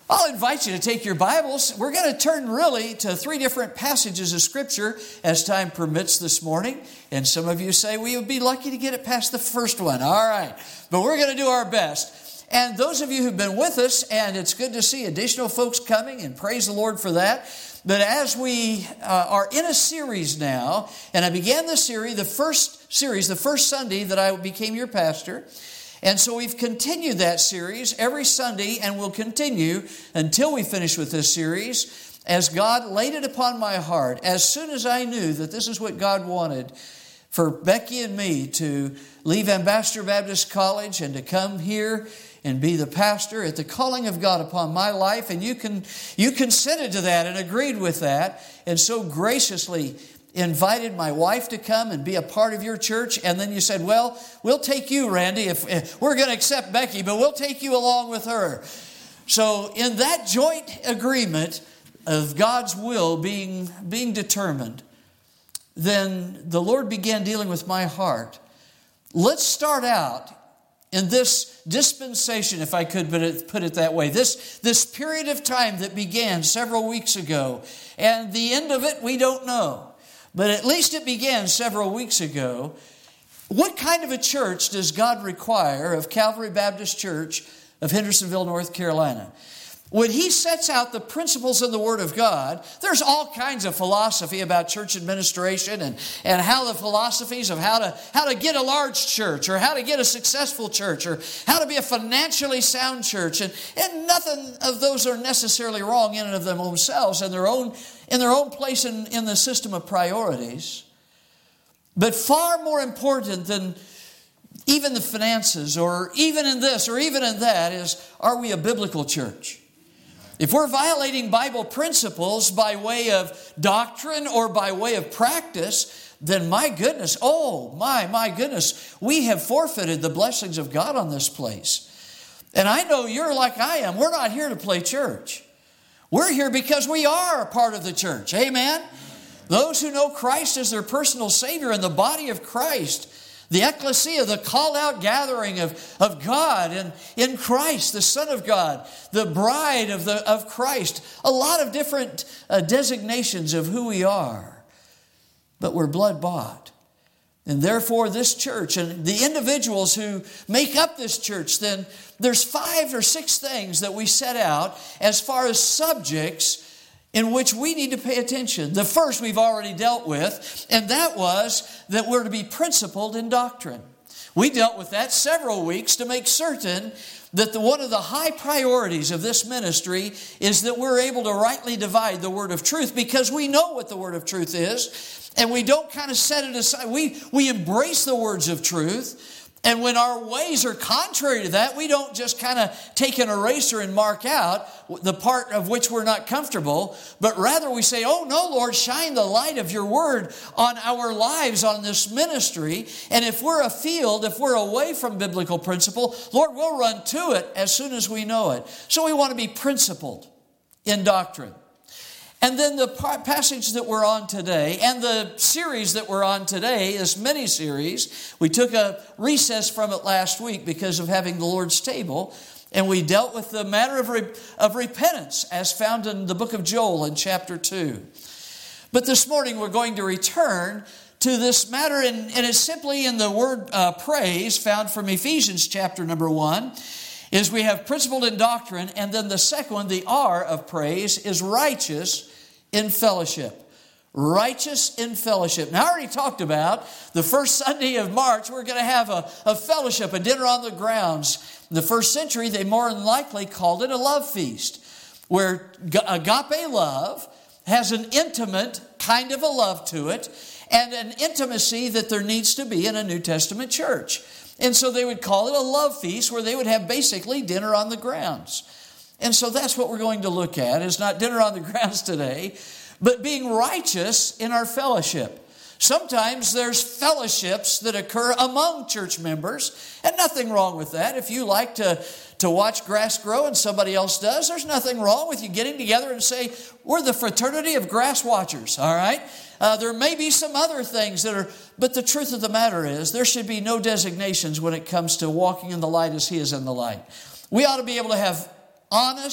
I'll invite you to take your Bibles. We're going to turn really to 3 different passages of Scripture as time permits this morning. And some of you say we would be lucky to get it past the first one. All right. But we're going to do our best. And those of you who've been with us, and it's good to see additional folks coming, and praise the Lord for that. But as we are in a series now, and I began the series, the first Sunday that I became your pastor. And so we've continued that series every Sunday, and we'll continue until we finish with this series as God laid it upon my heart. As soon as I knew that this is what God wanted for Becky and me to leave Ambassador Baptist College and to come here and be the pastor at the calling of God upon my life, and you consented to that and agreed with that, and so graciously invited my wife to come and be a part of your church. And then you said, well, we'll take you, Randy, if we're going to accept Becky, but we'll take you along with her. So in that joint agreement of God's will being determined, then the Lord began dealing with my heart. Let's start out in this dispensation, if I could put it that way, this period of time that began several weeks ago, and the end of it we don't know. But at least it began several weeks ago. What kind of a church does God require of Calvary Baptist Church of Hendersonville, North Carolina? When He sets out the principles of the Word of God, there's all kinds of philosophy about church administration and how the philosophies of how to get a large church, or how to get a successful church, or how to be a financially sound church. And nothing of those are necessarily wrong in and of themselves in their own place in the system of priorities. But far more important than even the finances, or even in this, or even in that, is, are we a biblical church? If we're violating Bible principles by way of doctrine or by way of practice, then my goodness, my goodness, we have forfeited the blessings of God on this place. And I know you're like I am. We're not here to play church. We're here because we are a part of the church. Amen? Those who know Christ as their personal Savior in the body of Christ, the ecclesia, the called-out gathering of God and in Christ, the Son of God, the bride of Christ. A lot of different designations of who we are. But we're blood-bought. And therefore, this church and the individuals who make up this church, then there's 5 or 6 things that we set out as far as subjects in which we need to pay attention. The first we've already dealt with, and that was that we're to be principled in doctrine. We dealt with that several weeks to make certain that one of the high priorities of this ministry is that we're able to rightly divide the word of truth, because we know what the word of truth is, and we don't kind of set it aside. We embrace the words of truth. And when our ways are contrary to that, we don't just kind of take an eraser and mark out the part of which we're not comfortable, but rather we say, oh no, Lord, shine the light of your word on our lives, on this ministry. And if we're afield, if we're away from biblical principle, Lord, we'll run to it as soon as we know it. So we want to be principled in doctrine. And then the passage that we're on today, and the series that we're on today, this mini-series, we took a recess from it last week because of having the Lord's table, and we dealt with the matter of repentance as found in the book of Joel in chapter 2. But this morning we're going to return to this matter, and it's simply in the word praise found from Ephesians chapter number 1, is we have principled in doctrine, and then the second one, the R of praise, is righteous in fellowship. Righteous in fellowship. Now, I already talked about the first Sunday of March, we're going to have a fellowship, a dinner on the grounds. In the first century, they more than likely called it a love feast, where agape love has an intimate kind of a love to it, and an intimacy that there needs to be in a New Testament church. And so they would call it a love feast, where they would have basically dinner on the grounds. And so that's what we're going to look at, is not dinner on the grounds today, but being righteous in our fellowship. Sometimes there's fellowships that occur among church members, and nothing wrong with that. If you like to watch grass grow and somebody else does, there's nothing wrong with you getting together and say, we're the fraternity of grass watchers, all right? There may be some other things but the truth of the matter is there should be no designations when it comes to walking in the light as He is in the light. We ought to be able to have honest,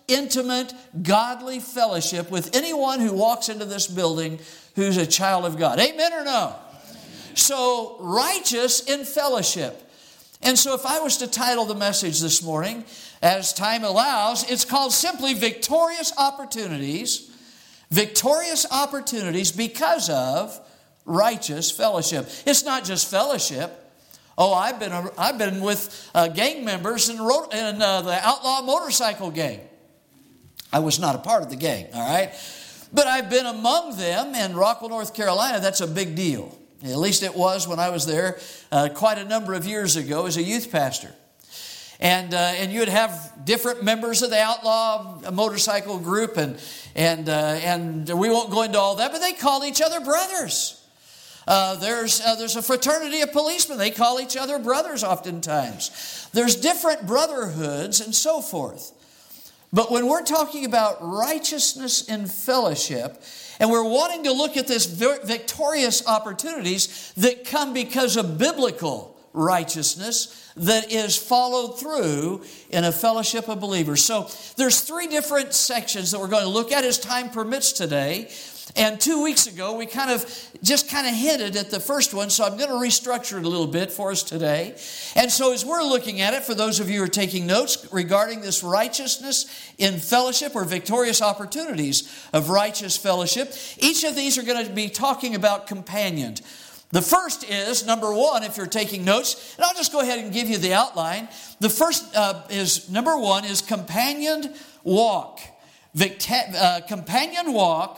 intimate, godly fellowship with anyone who walks into this building who's a child of God. Amen or no? So, righteous in fellowship. And so if I was to title the message this morning, as time allows, it's called simply Victorious Opportunities. Victorious opportunities because of righteous fellowship. It's not just fellowship. Oh, I've been with gang members in the outlaw motorcycle gang. I was not a part of the gang, all right? But I've been among them in Rockwell, North Carolina. That's a big deal. At least it was when I was there quite a number of years ago as a youth pastor. And you would have different members of the outlaw motorcycle group, and we won't go into all that, but they called each other brothers. There's a fraternity of policemen. They call each other brothers oftentimes. There's different brotherhoods and so forth. But when we're talking about righteousness in fellowship, and we're wanting to look at this victorious opportunities that come because of biblical righteousness that is followed through in a fellowship of believers. So there's 3 different sections that we're going to look at as time permits today. And 2 weeks ago, we kind of hinted at the first one, so I'm going to restructure it a little bit for us today. And so as we're looking at it, for those of you who are taking notes regarding this righteousness in fellowship or victorious opportunities of righteous fellowship, each of these are going to be talking about companioned. The first is, number 1, if you're taking notes, and I'll just go ahead and give you the outline. The first is, number 1, is companioned walk. Companioned walk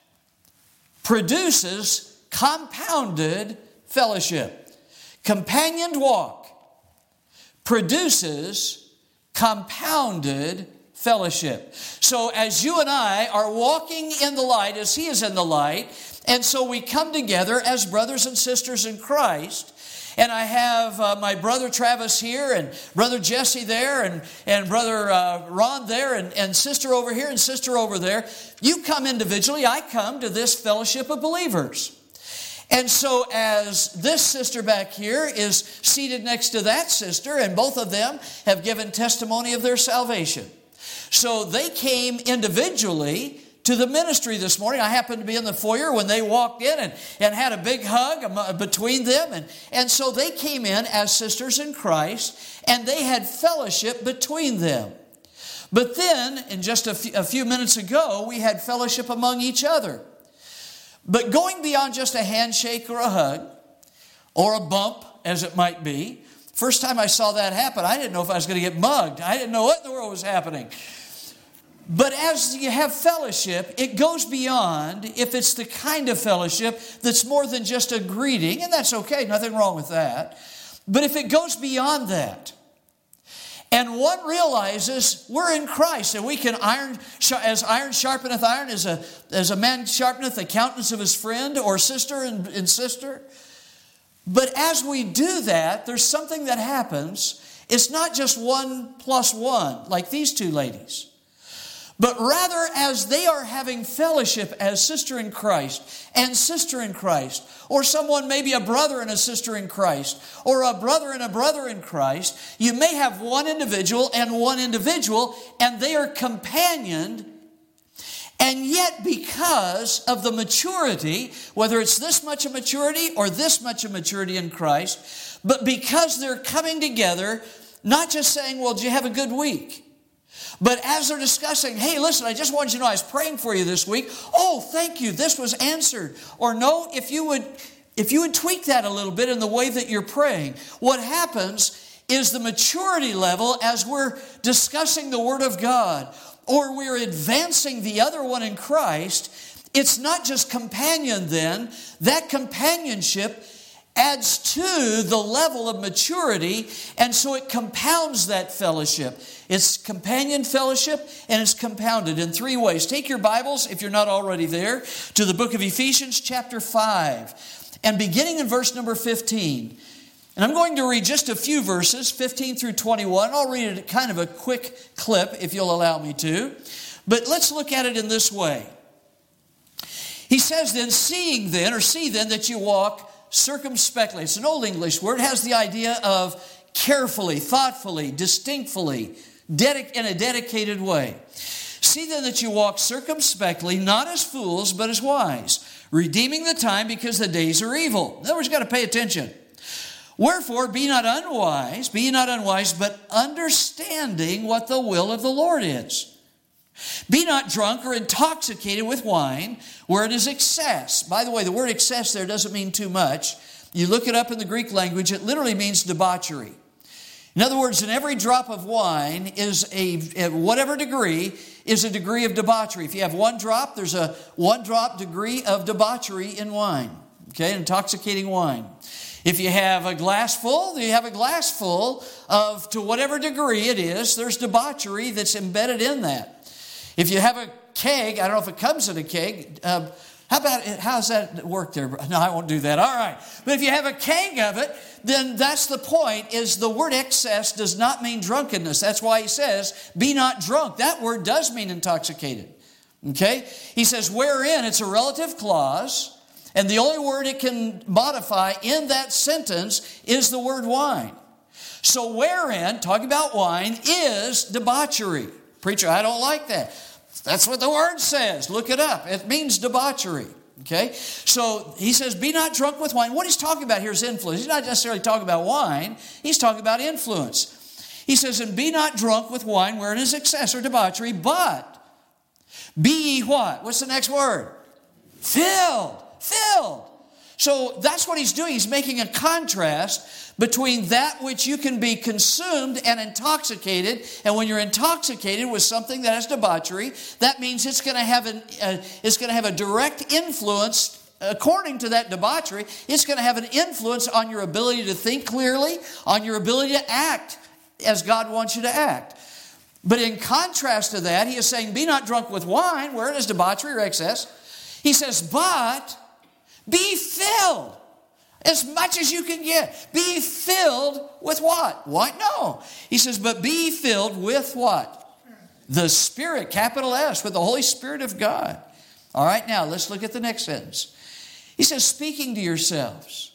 produces compounded fellowship. Companioned walk produces compounded fellowship. So as you and I are walking in the light, as He is in the light, and so we come together as brothers and sisters in Christ. And I have my brother Travis here, and brother Jesse there, and brother Ron there, and sister over here, and sister over there. You come individually, I come to this fellowship of believers. And so as this sister back here is seated next to that sister, and both of them have given testimony of their salvation. So they came individually to the ministry this morning. I happened to be in the foyer when they walked in and had a big hug between them. And so they came in as sisters in Christ, and they had fellowship between them. But then, in just a few minutes ago, we had fellowship among each other. But going beyond just a handshake or a hug, or a bump, as it might be, first time I saw that happen, I didn't know if I was going to get mugged. I didn't know what in the world was happening. But as you have fellowship, it goes beyond, if it's the kind of fellowship that's more than just a greeting, and that's okay, nothing wrong with that. But if it goes beyond that, and one realizes we're in Christ, and we can as iron sharpeneth iron, as a man sharpeneth the countenance of his friend or sister and sister. But as we do that, there's something that happens. It's not just 1 + 1, like these 2 ladies. But rather, as they are having fellowship as sister in Christ and sister in Christ, or someone, maybe a brother and a sister in Christ, or a brother and a brother in Christ, you may have one individual, and they are companioned. And yet, because of the maturity, whether it's this much of maturity or this much of maturity in Christ, but because they're coming together, not just saying, well, did you have a good week? But as they're discussing, hey, listen, I just wanted you to know I was praying for you this week. Oh, thank you, this was answered. Or no, if you would tweak that a little bit in the way that you're praying, what happens is the maturity level as we're discussing the Word of God, or we're advancing the other one in Christ, it's not just companion then. That companionship adds to the level of maturity, and so it compounds that fellowship. It's companion fellowship, and it's compounded in 3 ways. Take your Bibles, if you're not already there, to the book of Ephesians chapter 5, and beginning in verse number 15. And I'm going to read just a few verses, 15 through 21. I'll read it at kind of a quick clip, if you'll allow me to. But let's look at it in this way. He says then, see then that you walk circumspectly. It's an old English word. It has the idea of carefully, thoughtfully, distinctly, in a dedicated way. See then that you walk circumspectly, not as fools, but as wise, redeeming the time because the days are evil. In other words, you've got to pay attention. Wherefore, be ye not unwise, but understanding what the will of the Lord is. Be not drunk or intoxicated with wine, where it is excess. By the way, the word excess there doesn't mean too much. You look it up in the Greek language, it literally means debauchery. In other words, in every drop of wine is at whatever degree, is a degree of debauchery. If you have one drop, there's a 1 drop degree of debauchery in wine. Okay, intoxicating wine. If you have a glass full, you have a glass full of, to whatever degree it is, there's debauchery that's embedded in that. If you have a keg, I don't know if it comes in a keg. How's that work there? No, I won't do that. All right. But if you have a keg of it, then that's the point, is the word excess does not mean drunkenness. That's why he says, be not drunk. That word does mean intoxicated. Okay? He says, wherein, it's a relative clause, and the only word it can modify in that sentence is the word wine. So wherein, talking about wine, is debauchery. Preacher, I don't like that. That's what the word says. Look it up. It means debauchery. Okay? So he says, be not drunk with wine. What he's talking about here is influence. He's not necessarily talking about wine. He's talking about influence. He says, and be not drunk with wine where it is excess or debauchery, but be ye what? What's the next word? Filled. Filled. So that's what he's doing. He's making a contrast between that which you can be consumed and intoxicated. And when you're intoxicated with something that has debauchery, that means it's going to have a direct influence. According to that debauchery, it's going to have an influence on your ability to think clearly, on your ability to act as God wants you to act. But in contrast to that, he is saying, be not drunk with wine, where it is debauchery or excess. He says, but be filled as much as you can get. Be filled with what? What? No. He says, but be filled with what? The Spirit, capital S, with the Holy Spirit of God. All right, now let's look at the next sentence. He says, speaking to yourselves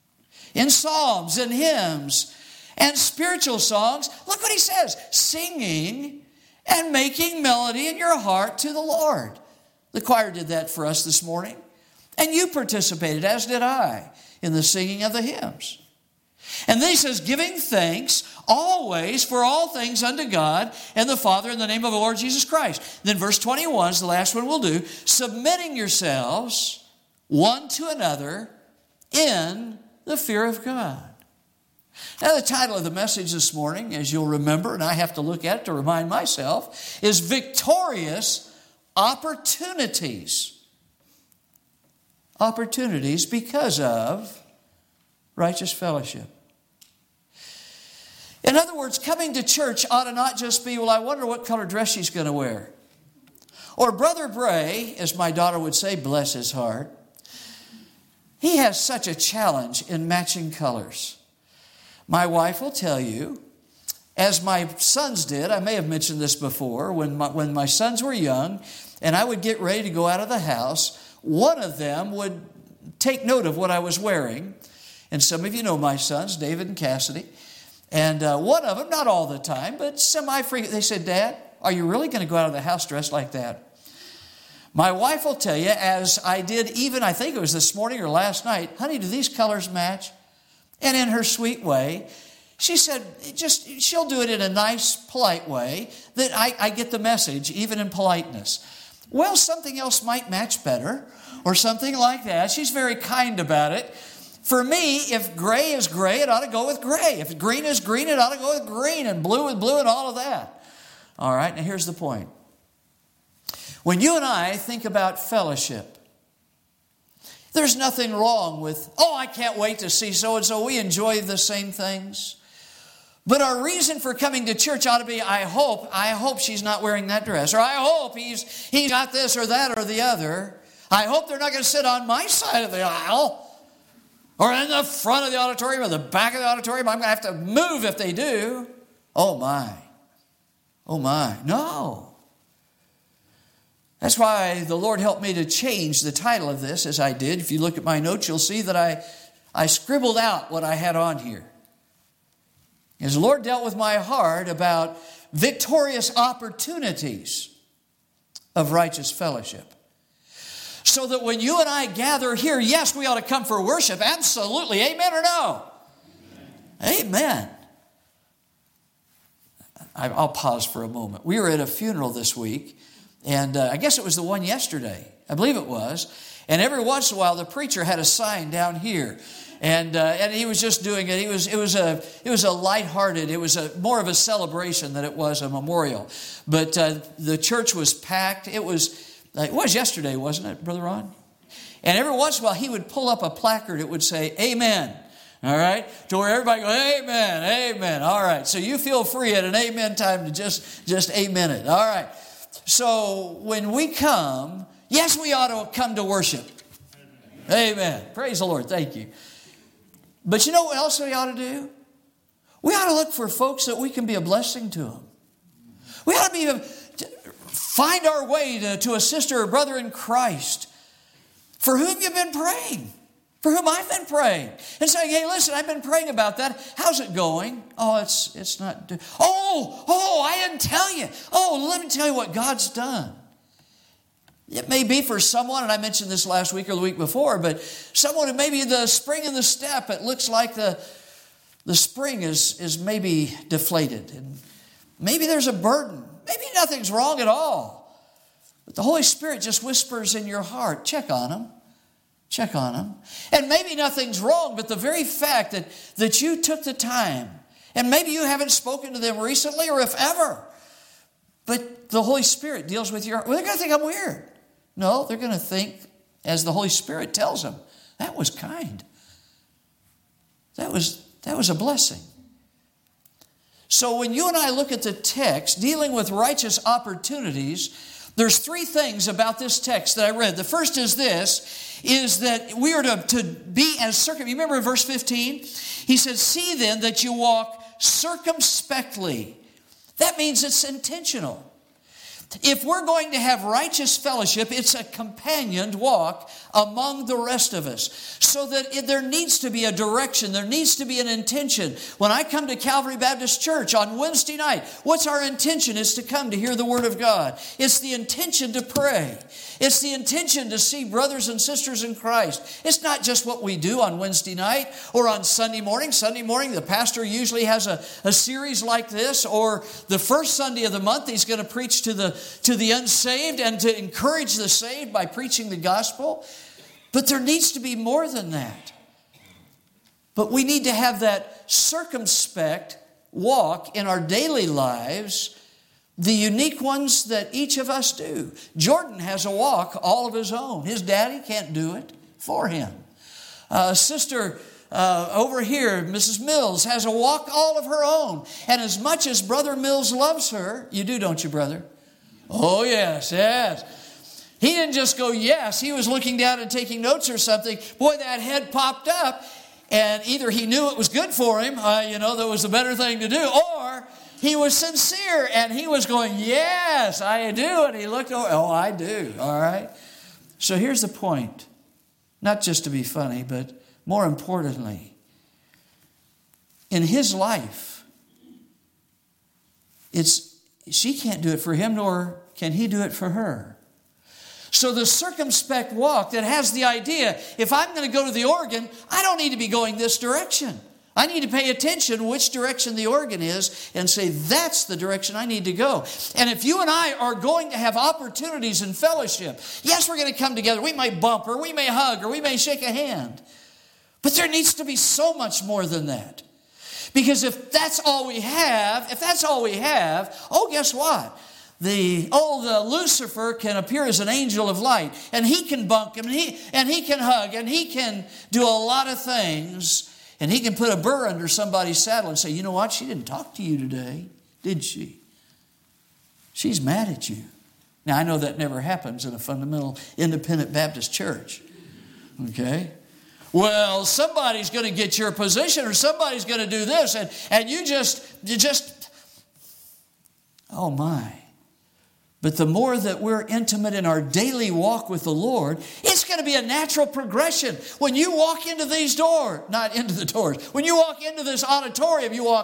in psalms and hymns and spiritual songs. Look what he says, singing and making melody in your heart to the Lord. The choir did that for us this morning. And you participated, as did I, in the singing of the hymns. And then he says, giving thanks always for all things unto God and the Father in the name of the Lord Jesus Christ. Then verse 21 is the last one we'll do. Submitting yourselves one to another in the fear of God. Now the title of the message this morning, as you'll remember, and I have to look at it to remind myself, is Victorious Opportunities. Opportunities because of righteous fellowship. In other words, coming to church ought to not just be, well, I wonder what color dress she's going to wear. Or Brother Bray, as my daughter would say, bless his heart, he has such a challenge in matching colors. My wife will tell you, as my sons did, I may have mentioned this before, when my sons were young, and I would get ready to go out of the house, one of them would take note of what I was wearing. And some of you know my sons, David and Cassidy. And one of them, not all the time, but semi-frequent, they said, Dad, are you really going to go out of the house dressed like that? My wife will tell you, as I did even, I think it was this morning or last night, honey, do these colors match? And in her sweet way, she said, she'll do it in a nice, polite way, that I get the message, even in politeness. Well, something else might match better, or something like that. She's very kind about it. For me, if gray is gray, it ought to go with gray. If green is green, it ought to go with green, and blue with blue, and all of that. All right, now here's the point. When you and I think about fellowship, there's nothing wrong with, I can't wait to see so-and-so. We enjoy the same things. But our reason for coming to church ought to be, I hope she's not wearing that dress. Or I hope he's got this or that or the other. I hope they're not going to sit on my side of the aisle. Or in the front of the auditorium or the back of the auditorium. I'm going to have to move if they do. Oh my. Oh my. No. That's why the Lord helped me to change the title of this as I did. If you look at my notes, you'll see that I scribbled out what I had on here. As the Lord dealt with my heart about victorious opportunities of righteous fellowship. So that when you and I gather here, yes, we ought to come for worship. Absolutely. Amen or no? Amen. I'll pause for a moment. We were at a funeral this week, and I guess it was the one yesterday. I believe it was. And every once in a while, the preacher had a sign down here. And he was just doing it. It was a lighthearted. It was more of a celebration than it was a memorial. But the church was packed. It was yesterday, wasn't it, Brother Ron? And every once in a while, he would pull up a placard. It would say, "Amen." All right? To where everybody goes, "Amen, amen." All right. So you feel free at an amen time to just amen it. All right. So when we come, yes, we ought to come to worship. Amen. Praise the Lord. Thank you. But you know what else we ought to do? We ought to look for folks that we can be a blessing to them. We ought to find our way to a sister or brother in Christ for whom you've been praying, for whom I've been praying, and saying, "Hey, listen, I've been praying about that. How's it going?" "Oh, it's not. I didn't tell you. Oh, let me tell you what God's done." It may be for someone, and I mentioned this last week or the week before, but someone who maybe the spring in the step, it looks like the spring is maybe deflated, and maybe there's a burden. Maybe nothing's wrong at all. But the Holy Spirit just whispers in your heart, check on them. Check on them. And maybe nothing's wrong, but the very fact that you took the time, and maybe you haven't spoken to them recently or if ever, but the Holy Spirit deals with your heart. Well, they're going to think I'm weird. No, they're going to think, as the Holy Spirit tells them, that was kind. That was a blessing. So when you and I look at the text dealing with righteous opportunities, there's three things about this text that I read. The first is this, is that we are to be as circumspect. You remember in verse 15? He said, "See then that you walk circumspectly." That means it's intentional. If we're going to have righteous fellowship, it's a companioned walk among the rest of us. So that there needs to be a direction. There needs to be an intention. When I come to Calvary Baptist Church on Wednesday night, what's our intention? It's to come to hear the Word of God. It's the intention to pray. It's the intention to see brothers and sisters in Christ. It's not just what we do on Wednesday night or on Sunday morning. Sunday morning, the pastor usually has a series like this, or the first Sunday of the month, he's going to preach to the unsaved and to encourage the saved by preaching the gospel. But there needs to be more than that. But we need to have that circumspect walk in our daily lives, the unique ones that each of us do. Jordan has a walk all of his own. His daddy can't do it for him. Sister over here, Mrs. Mills, has a walk all of her own. And as much as Brother Mills loves her, you do, don't you, brother? Oh, yes, yes. He didn't just go, yes. He was looking down and taking notes or something. Boy, that head popped up. And either he knew it was good for him, that was the better thing to do, or he was sincere and he was going, yes, I do. And he looked over, oh, I do. All right. So here's the point. Not just to be funny, but more importantly, in his life, she can't do it for him, nor can he do it for her. So the circumspect walk that has the idea, if I'm going to go to the organ, I don't need to be going this direction. I need to pay attention which direction the organ is and say, that's the direction I need to go. And if you and I are going to have opportunities in fellowship, yes, we're going to come together. We may bump, or we may hug, or we may shake a hand. But there needs to be so much more than that. Because if that's all we have, oh, guess what? The Lucifer can appear as an angel of light, and he can bunk him, and he can hug, and he can do a lot of things, and he can put a burr under somebody's saddle and say, you know what? She didn't talk to you today, did she? She's mad at you. Now, I know that never happens in a fundamental independent Baptist church. Okay? Well, somebody's going to get your position, or somebody's going to do this, and you just, oh my. But the more that we're intimate in our daily walk with the Lord, it's going to be a natural progression. When you walk into these doors, not into the doors, when you walk into this auditorium, you walk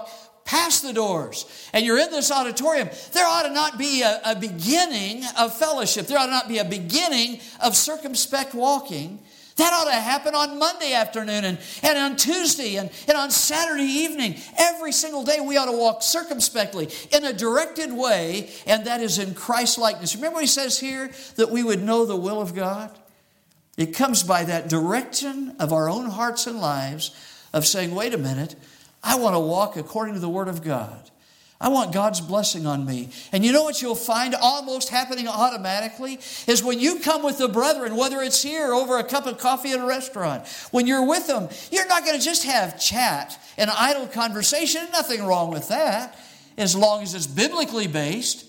past the doors and you're in this auditorium, there ought to not be a beginning of fellowship. There ought to not be a beginning of circumspect walking. That ought to happen on Monday afternoon and on Tuesday and on Saturday evening. Every single day we ought to walk circumspectly in a directed way, and that is in Christ likeness. Remember what he says here, that we would know the will of God? It comes by that direction of our own hearts and lives of saying, wait a minute, I want to walk according to the Word of God. I want God's blessing on me. And you know what you'll find almost happening automatically is when you come with the brethren, whether it's here over a cup of coffee at a restaurant, when you're with them, you're not going to just have chat and idle conversation. Nothing wrong with that as long as it's biblically based.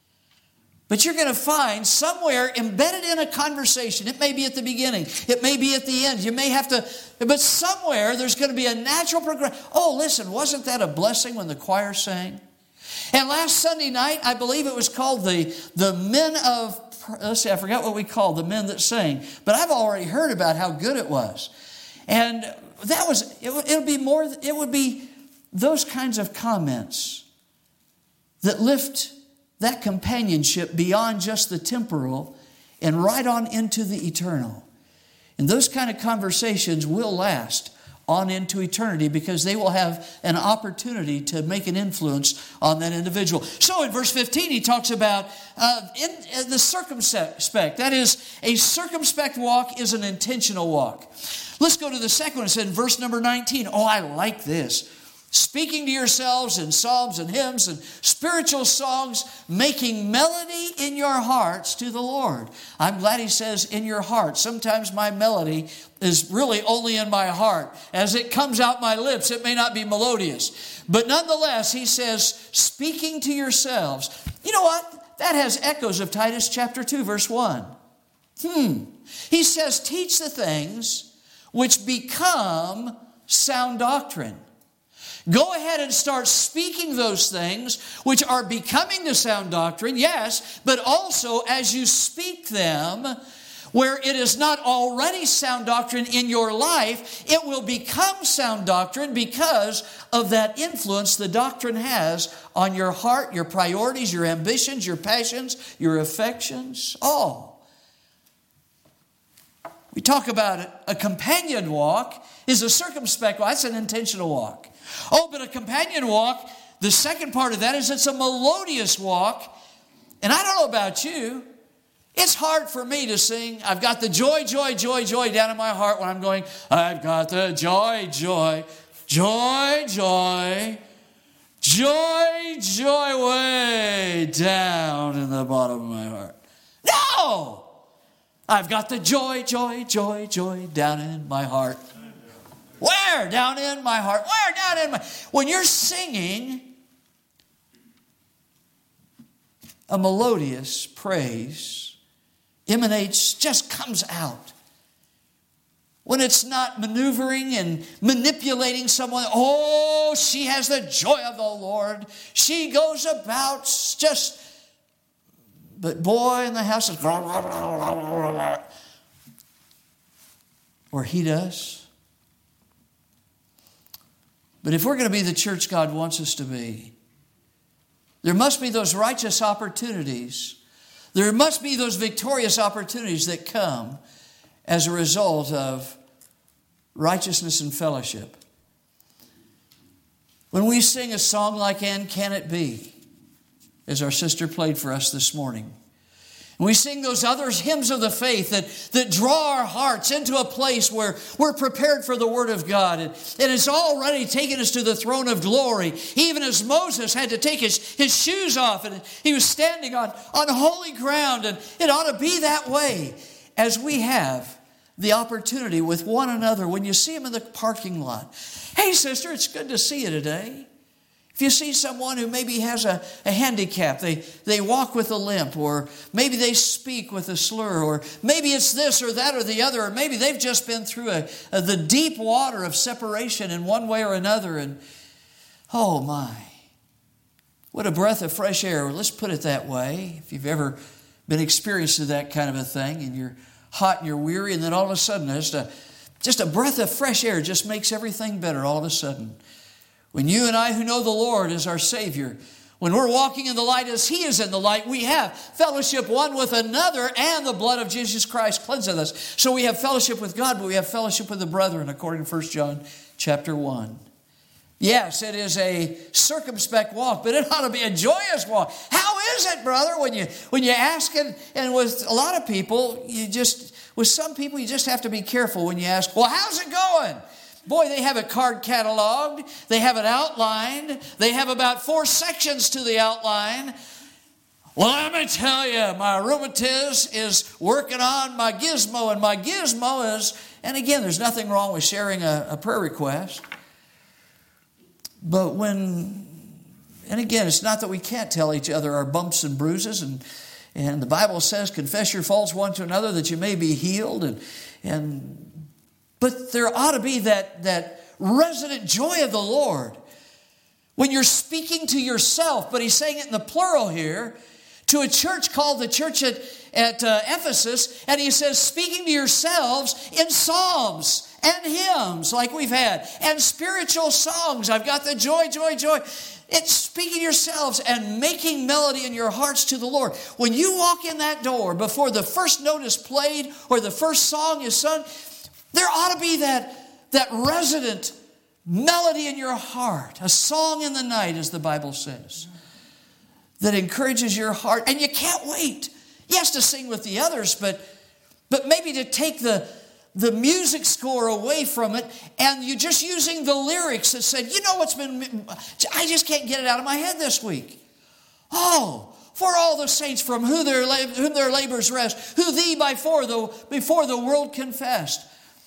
But you're going to find somewhere embedded in a conversation, it may be at the beginning, it may be at the end, you may have to, but somewhere there's going to be a natural progression. Oh, listen, wasn't that a blessing when the choir sang? And last Sunday night, I believe it was called the men of, let's see, I forgot what we called the men that sang, but I've already heard about how good it was. And that was, it would be those kinds of comments that lift that companionship beyond just the temporal and right on into the eternal. And those kind of conversations will last on into eternity because they will have an opportunity to make an influence on that individual. So in verse 15, he talks about in the circumspect. That is, a circumspect walk is an intentional walk. Let's go to the second one. It said in verse number 19. Oh, I like this. Speaking to yourselves in psalms and hymns and spiritual songs, making melody in your hearts to the Lord. I'm glad he says in your heart. Sometimes my melody is really only in my heart. As it comes out my lips, it may not be melodious. But nonetheless, he says, speaking to yourselves. You know what? That has echoes of Titus chapter 2, verse 1. He says, teach the things which become sound doctrine. Go ahead and start speaking those things which are becoming the sound doctrine, yes, but also as you speak them, where it is not already sound doctrine in your life, it will become sound doctrine because of that influence the doctrine has on your heart, your priorities, your ambitions, your passions, your affections, all. We talk about a companion walk is a circumspect walk. That's an intentional walk. Oh, but a companion walk, the second part of that is it's a melodious walk. And I don't know about you, it's hard for me to sing, I've got the joy, joy, joy, joy down in my heart when I'm going, I've got the joy, joy, joy, joy, joy, joy way down in the bottom of my heart. No! I've got the joy, joy, joy, joy down in my heart. Where? Down in my heart. Where? Down in my... When you're singing a melodious praise, emanates, just comes out. When it's not maneuvering and manipulating someone, oh, she has the joy of the Lord. She goes about just... But boy in the house is... Or he does. But if we're going to be the church God wants us to be, there must be those righteous opportunities. There must be those victorious opportunities that come as a result of righteousness and fellowship. When we sing a song like "And Can It Be," as our sister played for us this morning, and we sing those other hymns of the faith that draw our hearts into a place where we're prepared for the Word of God. And it's already taken us to the throne of glory. Even as Moses had to take his shoes off and he was standing on holy ground. And it ought to be that way as we have the opportunity with one another when you see them in the parking lot. Hey, sister, it's good to see you today. If you see someone who maybe has a handicap, they walk with a limp, or maybe they speak with a slur, or maybe it's this or that or the other, or maybe they've just been through the deep water of separation in one way or another, and oh my, what a breath of fresh air. Let's put it that way. If you've ever been experienced to that kind of a thing, and you're hot and you're weary, and then all of a sudden just a breath of fresh air just makes everything better all of a sudden. When you and I who know the Lord as our Savior, when we're walking in the light as He is in the light, we have fellowship one with another, and the blood of Jesus Christ cleanseth us. So we have fellowship with God, but we have fellowship with the brethren, according to 1 John chapter 1. Yes, it is a circumspect walk, but it ought to be a joyous walk. How is it, brother, when you ask it? And with a lot of people, with some people, you just have to be careful when you ask, well, how's it going? Boy, they have a card cataloged. They have it outlined. They have about 4 sections to the outline. Well, let me tell you, my rheumatiz is working on my gizmo, and my gizmo is, and again, there's nothing wrong with sharing a prayer request. But and again, it's not that we can't tell each other our bumps and bruises, and the Bible says, confess your faults one to another that you may be healed, but there ought to be that resident joy of the Lord when you're speaking to yourself, but he's saying it in the plural here, to a church called the church at Ephesus, and he says, speaking to yourselves in psalms and hymns like we've had, and spiritual songs. I've got the joy, joy, joy. It's speaking to yourselves and making melody in your hearts to the Lord. When you walk in that door, before the first note is played or the first song is sung, there ought to be that resident melody in your heart, a song in the night, as the Bible says, that encourages your heart. And you can't wait, yes, to sing with the others, but maybe to take the music score away from it, and you're just using the lyrics that said, I just can't get it out of my head this week. Oh, for all the saints from whom their labors rest, who thee before the world confessed.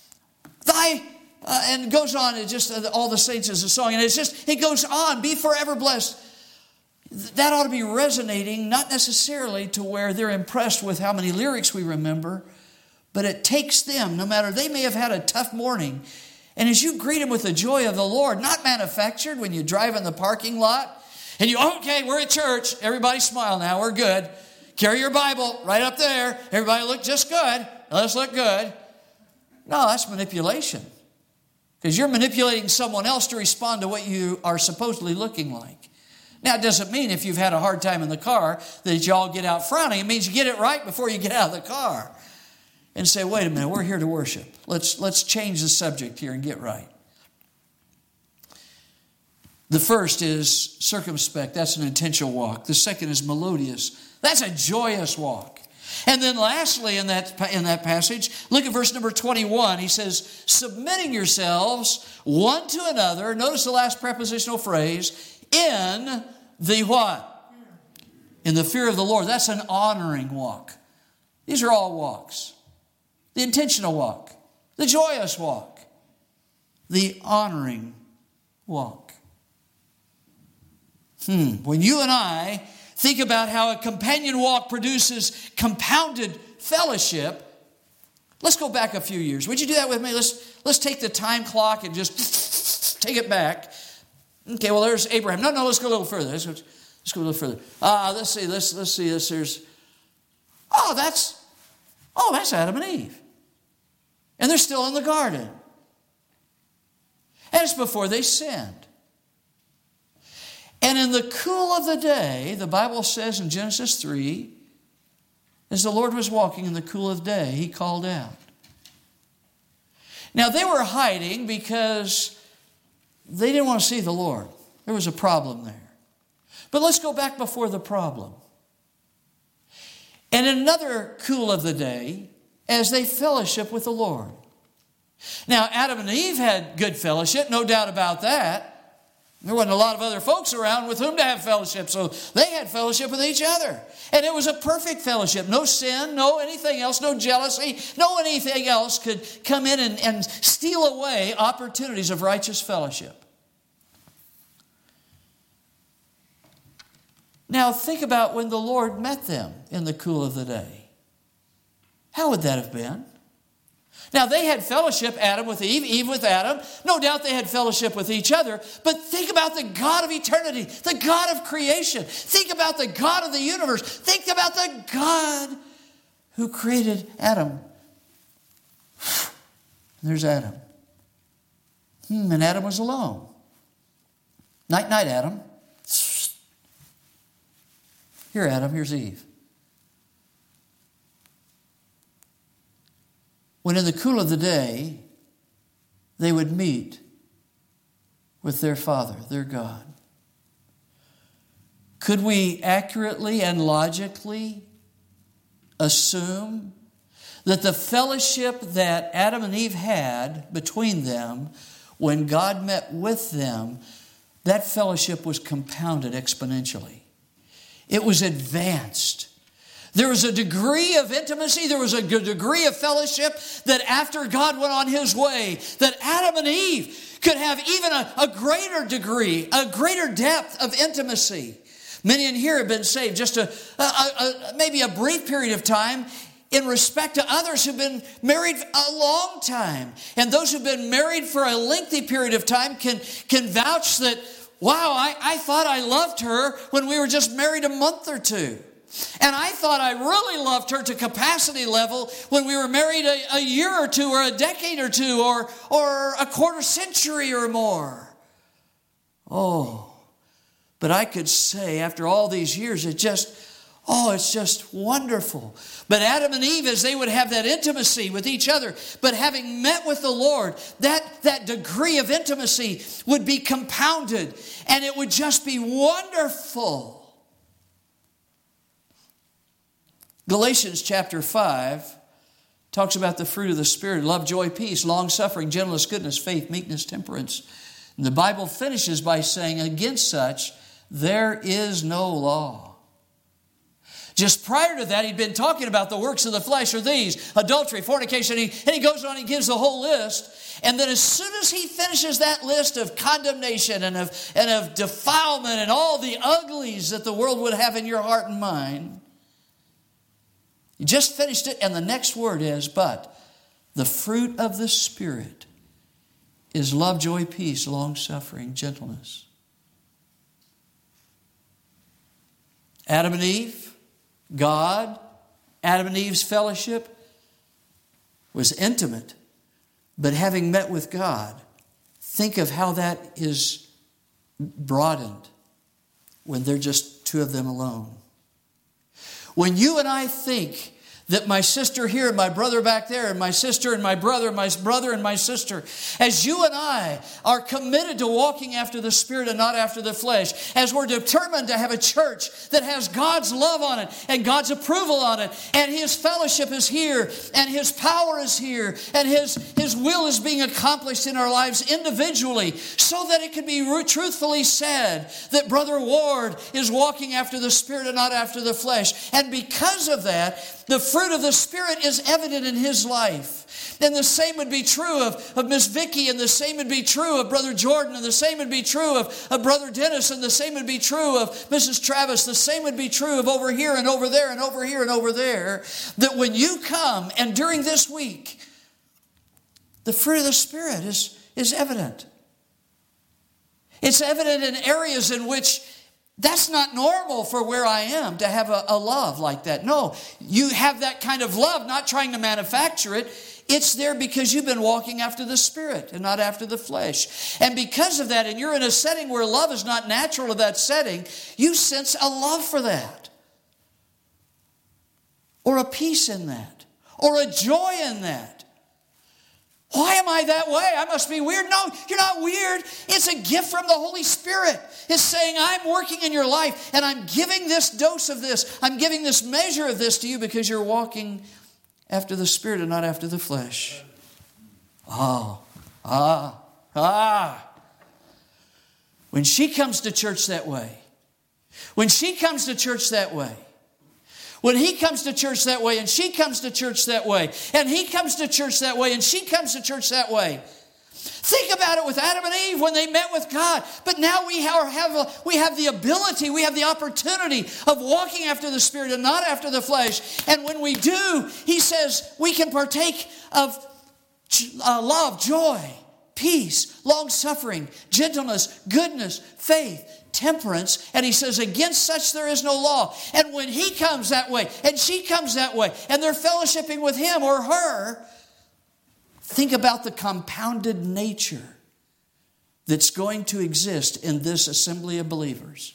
And it goes on, it just, all the saints is a song, and it goes on, be forever blessed. That ought to be resonating, not necessarily to where they're impressed with how many lyrics we remember, but it takes them, no matter, they may have had a tough morning, and as you greet them with the joy of the Lord, not manufactured when you drive in the parking lot, and okay, we're at church, everybody smile now, we're good. Carry your Bible right up there, everybody look just good, let's look good. No, that's manipulation. Because you're manipulating someone else to respond to what you are supposedly looking like. Now, it doesn't mean if you've had a hard time in the car that you all get out frowning. It means you get it right before you get out of the car. And say, wait a minute, we're here to worship. Let's change the subject here and get right. The first is circumspect. That's an intentional walk. The second is melodious. That's a joyous walk. And then lastly in that passage, look at verse number 21. He says, submitting yourselves one to another. Notice the last prepositional phrase, in the what? In the fear of the Lord. That's an honoring walk. These are all walks. The intentional walk. The joyous walk. The honoring walk. When you and I think about how a companion walk produces compounded fellowship, let's go back a few years. Would you do that with me? Let's take the time clock and just take it back. Okay, well, there's Abraham. No, let's go a little further. Let's go a little further. Let's see this. There's, that's Adam and Eve. And they're still in the garden. And it's before they sinned. And in the cool of the day, the Bible says in Genesis 3, as the Lord was walking in the cool of the day, He called out. Now, they were hiding because they didn't want to see the Lord. There was a problem there. But let's go back before the problem. And in another cool of the day, as they fellowship with the Lord. Now, Adam and Eve had good fellowship, no doubt about that. There wasn't a lot of other folks around with whom to have fellowship, so they had fellowship with each other. And it was a perfect fellowship. No sin, no anything else, no jealousy, no anything else could come in and steal away opportunities of righteous fellowship. Now think about when the Lord met them in the cool of the day. How would that have been? Now, they had fellowship, Adam with Eve, Eve with Adam. No doubt they had fellowship with each other. But think about the God of eternity, the God of creation. Think about the God of the universe. Think about the God who created Adam. There's Adam. And Adam was alone. Night, night, Adam. Here, Adam, here's Eve. When in the cool of the day, they would meet with their Father, their God. Could we accurately and logically assume that the fellowship that Adam and Eve had between them when God met with them, that fellowship was compounded exponentially? It was advanced. There was a degree of intimacy, there was a degree of fellowship that after God went on His way, that Adam and Eve could have even a greater degree, a greater depth of intimacy. Many in here have been saved just maybe a brief period of time in respect to others who've been married a long time. And those who've been married for a lengthy period of time can vouch that, wow, I thought I loved her when we were just married a month or two. And I thought I really loved her to capacity level when we were married a year or two or a decade or two or a quarter century or more. Oh, but I could say after all these years, it's just wonderful. But Adam and Eve, as they would have that intimacy with each other, but having met with the Lord, that degree of intimacy would be compounded and it would just be wonderful. Galatians chapter 5 talks about the fruit of the Spirit: love, joy, peace, long-suffering, gentleness, goodness, faith, meekness, temperance. And the Bible finishes by saying, against such there is no law. Just prior to that, he'd been talking about the works of the flesh are these: adultery, fornication, and he goes on, he gives the whole list. And then as soon as he finishes that list of condemnation and of defilement and all the uglies that the world would have in your heart and mind, he just finished it, and the next word is, but the fruit of the Spirit is love, joy, peace, long-suffering, gentleness. Adam and Eve, God, Adam and Eve's fellowship was intimate, but having met with God, think of how that is broadened when they're just two of them alone. When you and I think that my sister here and my brother back there and my sister and my brother and my sister, as you and I are committed to walking after the Spirit and not after the flesh, as we're determined to have a church that has God's love on it and God's approval on it, and His fellowship is here and His power is here and His will is being accomplished in our lives individually, so that it can be truthfully said that Brother Ward is walking after the Spirit and not after the flesh. And because of that, the fruit of the Spirit is evident in his life. And the same would be true of Miss Vicky, and the same would be true of Brother Jordan, and the same would be true of Brother Dennis, and the same would be true of Mrs. Travis, the same would be true of over here and over there and over here and over there. That when you come and during this week, the fruit of the Spirit is evident. It's evident in areas in which that's not normal for where I am to have a love like that. No, you have that kind of love, not trying to manufacture it. It's there because you've been walking after the Spirit and not after the flesh. And because of that, and you're in a setting where love is not natural to that setting, you sense a love for that. Or a peace in that. Or a joy in that. Why am I that way? I must be weird. No, you're not weird. It's a gift from the Holy Spirit. It's saying, I'm working in your life and I'm giving this dose of this. I'm giving this measure of this to you because you're walking after the Spirit and not after the flesh. When she comes to church that way, when she comes to church that way, when he comes to church that way, and she comes to church that way, and he comes to church that way, and she comes to church that way. Think about it with Adam and Eve when they met with God. But now we have the ability, we have the opportunity of walking after the Spirit and not after the flesh. And when we do, he says we can partake of love, joy, peace, long-suffering, gentleness, goodness, faith, temperance, and he says, against such there is no law. And when he comes that way, and she comes that way, and they're fellowshipping with him or her, think about the compounded nature that's going to exist in this assembly of believers.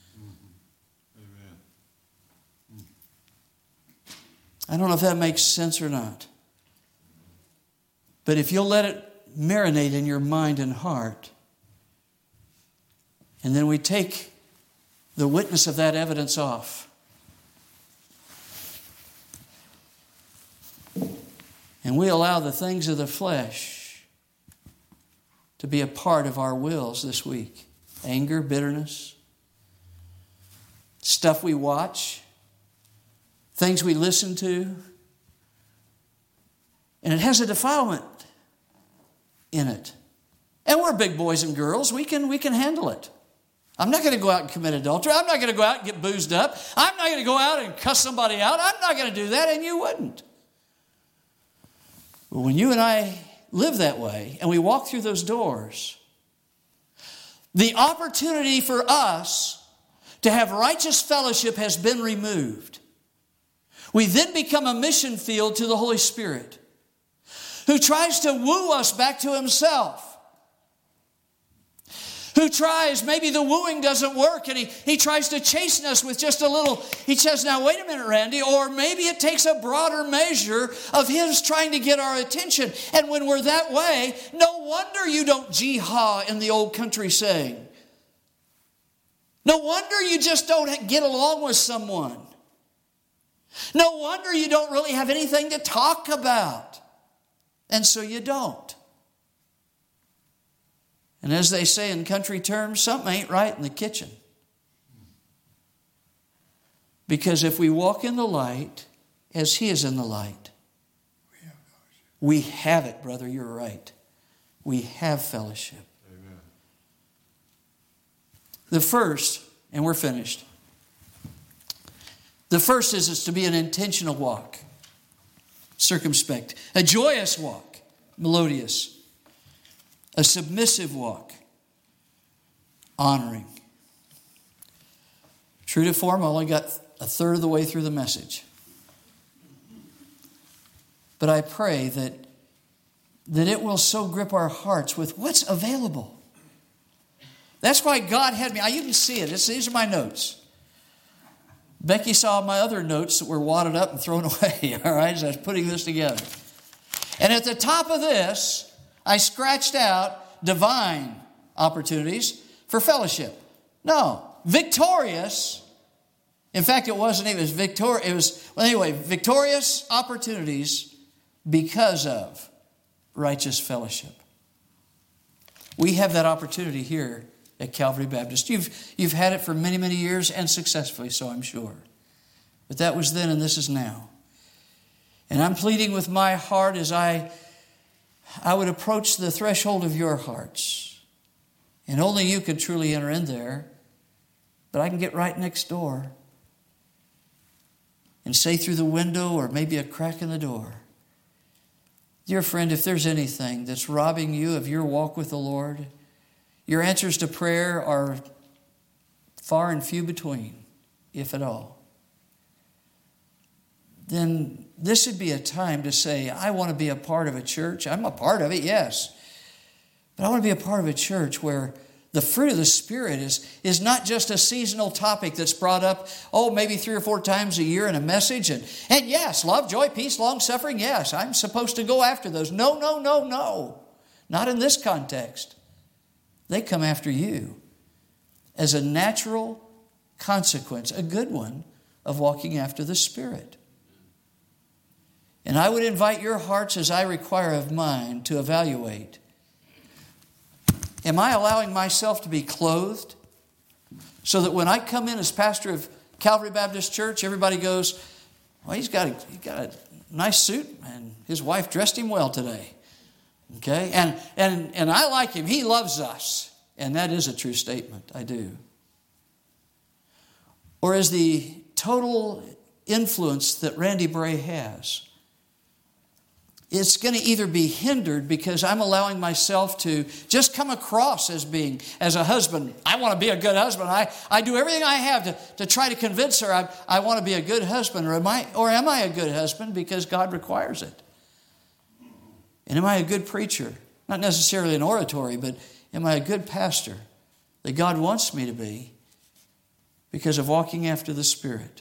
Amen. I don't know if that makes sense or not. But if you'll let it marinate in your mind and heart, and then we take the witness of that evidence off, and we allow the things of the flesh to be a part of our wills this week. Anger, bitterness, stuff we watch, things we listen to. And it has a defilement in it. And we're big boys and girls. We can handle it. I'm not going to go out and commit adultery. I'm not going to go out and get boozed up. I'm not going to go out and cuss somebody out. I'm not going to do that, and you wouldn't. But when you and I live that way and we walk through those doors, the opportunity for us to have righteous fellowship has been removed. We then become a mission field to the Holy Spirit, who tries to woo us back to Himself. Who tries, maybe the wooing doesn't work, and he tries to chasten us with just a little. He says, now wait a minute, Randy. Or maybe it takes a broader measure of his trying to get our attention. And when we're that way, no wonder you don't jihad in the old country saying. No wonder you just don't get along with someone. No wonder you don't really have anything to talk about. And so you don't. And as they say in country terms, something ain't right in the kitchen. Because if we walk in the light as He is in the light, we have it, brother, you're right. We have fellowship. Amen. The first, and we're finished. The first is to be an intentional walk, circumspect, a joyous walk, melodious. A submissive walk, honoring. True to form, I only got a third of the way through the message. But I pray that it will so grip our hearts with what's available. That's why God had me. You can see it. These are my notes. Becky saw my other notes that were wadded up and thrown away, all right, as I was putting this together. And at the top of this, I scratched out divine opportunities for fellowship. No, victorious. In fact, it wasn't even victorious. Victorious opportunities because of righteous fellowship. We have that opportunity here at Calvary Baptist. You've had it for many, many years and successfully, so I'm sure. But that was then and this is now. And I'm pleading with my heart as I would approach the threshold of your hearts. And only you can truly enter in there. But I can get right next door and say through the window or maybe a crack in the door, dear friend, if there's anything that's robbing you of your walk with the Lord, your answers to prayer are far and few between, if at all, then this would be a time to say, I want to be a part of a church. I'm a part of it, yes. But I want to be a part of a church where the fruit of the Spirit is not just a seasonal topic that's brought up, maybe 3 or 4 times a year in a message. And yes, love, joy, peace, long-suffering, yes, I'm supposed to go after those. No. Not in this context. They come after you as a natural consequence, a good one, of walking after the Spirit. And I would invite your hearts, as I require of mine, to evaluate. Am I allowing myself to be clothed so that when I come in as pastor of Calvary Baptist Church, everybody goes, well, he's got a nice suit and his wife dressed him well today. Okay? And I like him. He loves us. And that is a true statement. I do. Or is the total influence that Randy Bray has, it's going to either be hindered because I'm allowing myself to just come across as a husband. I want to be a good husband. I do everything I have to try to convince her I want to be a good husband. Or am I a good husband because God requires it? And am I a good preacher? Not necessarily an oratory, but Am I a good pastor that God wants me to be because of walking after the Spirit?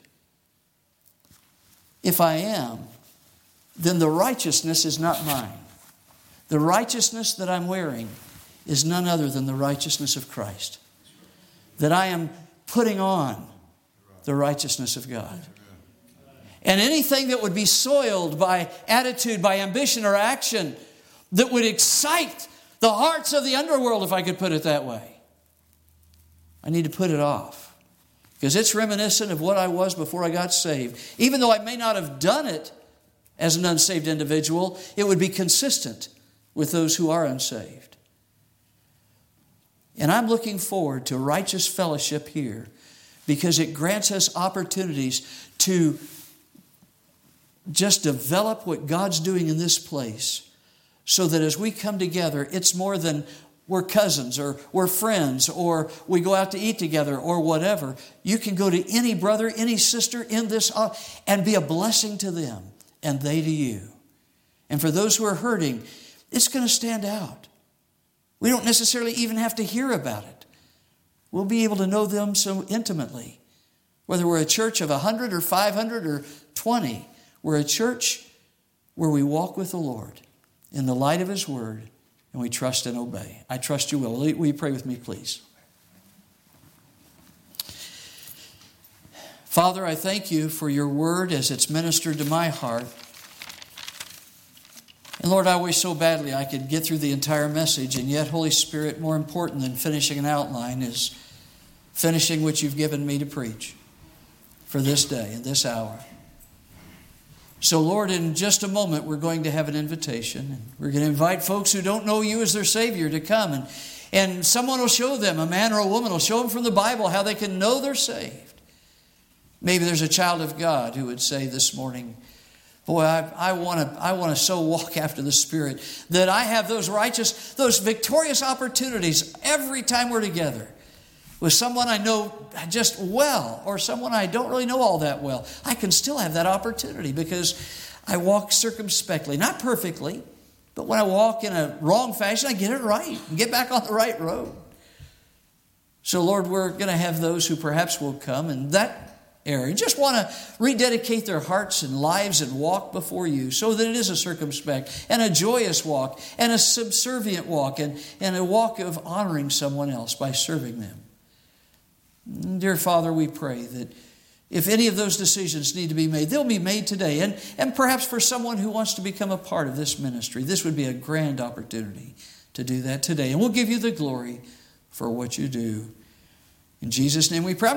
If I am, then the righteousness is not mine. The righteousness that I'm wearing is none other than the righteousness of Christ. That I am putting on the righteousness of God. And anything that would be soiled by attitude, by ambition or action, that would excite the hearts of the underworld, if I could put it that way, I need to put it off. Because it's reminiscent of what I was before I got saved. Even though I may not have done it as an unsaved individual, it would be consistent with those who are unsaved. And I'm looking forward to righteous fellowship here because it grants us opportunities to just develop what God's doing in this place so that as we come together, it's more than we're cousins or we're friends or we go out to eat together or whatever. You can go to any brother, any sister in this and be a blessing to them and they to you. And for those who are hurting, it's going to stand out. We don't necessarily even have to hear about it. We'll be able to know them so intimately. Whether we're a church of 100 or 500 or 20, we're a church where we walk with the Lord in the light of His Word and we trust and obey. I trust you will. Will you pray with me, please? Father, I thank you for your word as it's ministered to my heart. And Lord, I wish so badly I could get through the entire message, and yet, Holy Spirit, more important than finishing an outline is finishing what you've given me to preach for this day and this hour. So, Lord, in just a moment, we're going to have an invitation. And we're going to invite folks who don't know you as their Savior to come. And someone will show them, a man or a woman will show them from the Bible how they can know they're saved. Maybe there's a child of God who would say this morning, boy, I want to so walk after the Spirit that I have those righteous, those victorious opportunities every time we're together with someone I know just well or someone I don't really know all that well. I can still have that opportunity because I walk circumspectly, not perfectly, but when I walk in a wrong fashion, I get it right and get back on the right road. So, Lord, we're going to have those who perhaps will come in that area, just want to rededicate their hearts and lives and walk before you so that it is a circumspect and a joyous walk and a subservient walk and a walk of honoring someone else by serving them. Dear Father, we pray that if any of those decisions need to be made, they'll be made today. And perhaps for someone who wants to become a part of this ministry, this would be a grand opportunity to do that today. And we'll give you the glory for what you do. In Jesus' name we pray.